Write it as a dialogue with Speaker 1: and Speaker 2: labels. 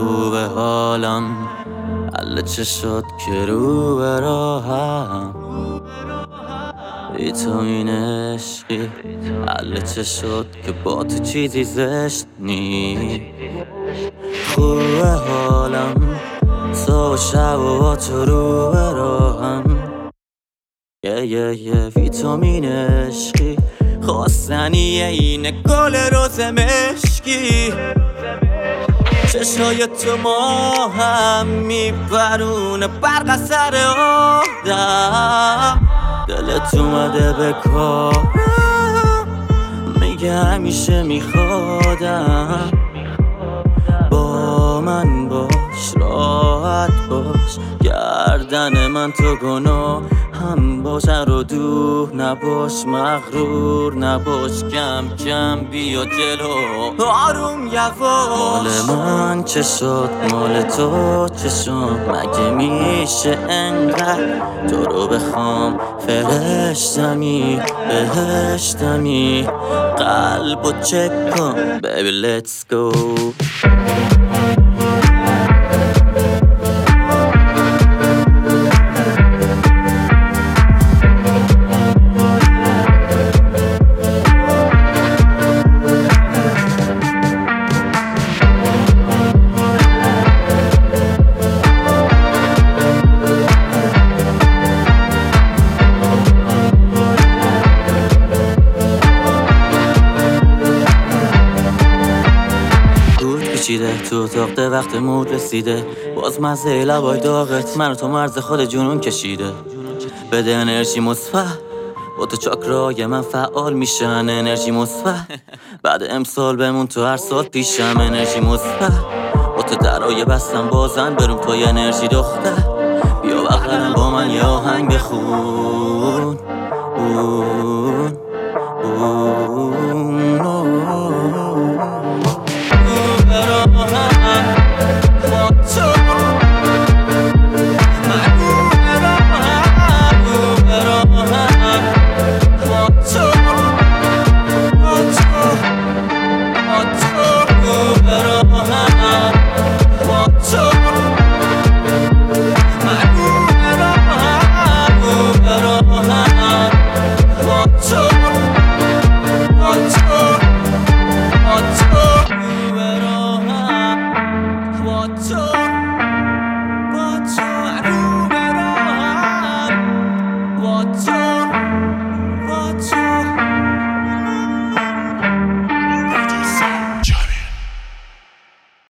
Speaker 1: خوبه حالم، حل چه شد که رو به راهم، بی تو این عشقی حل چه شد که با تو چیزی زشت نی. خوبه حالم صبح و شب و با تو رو به راهم، ویتامین عشقی خواستنیه اینه گل روز مشکی. چشای تو ما هم میپرونه برق سر آدم، دلت اومده به کارم، میگه همیشه میخوادم. با من باش راحت باش، گردن من تو گناه هم باش، رو دور نباش مغرور نباش، کم کم بیا جلو آروم یواش. مال من چه شد مال تو چه شد، مگه میشه انقدر تو رو بخوام، فرشتمی بهشتمی، قلبو چک کن baby let's go. تو اتاق وقت مود رسیده، باز مزه لبای داغت منو تو مرز خود جنون کشیده. بده انرژی مثبت، با تو چاکرای من فعال میشن انرژی مثبت. بعد امسال بمون تو هر سال پیشم انرژی مثبت. با تو درای بستم بازن برم توی انرژی دختر، بیا بغلم با من یه آهنگ بخون. What